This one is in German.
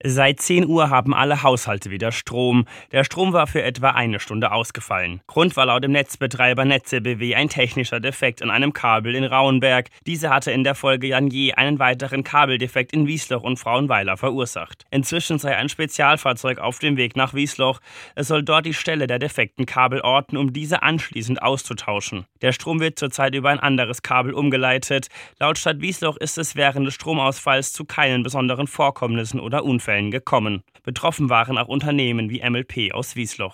Seit 10 Uhr haben alle Haushalte wieder Strom. Der Strom war für etwa eine Stunde ausgefallen. Grund war laut dem Netzbetreiber Netze BW ein technischer Defekt an einem Kabel in Rauenberg. Diese hatte in der Folge dann je einen weiteren Kabeldefekt in Wiesloch und Frauenweiler verursacht. Inzwischen sei ein Spezialfahrzeug auf dem Weg nach Wiesloch. Es soll dort die Stelle der defekten Kabel orten, um diese anschließend auszutauschen. Der Strom wird zurzeit über ein anderes Kabel umgeleitet. Laut Stadt Wiesloch ist es während des Stromausfalls zu keinen besonderen Vorkommnissen oder Unfällen gekommen. Betroffen waren auch Unternehmen wie MLP aus Wiesloch.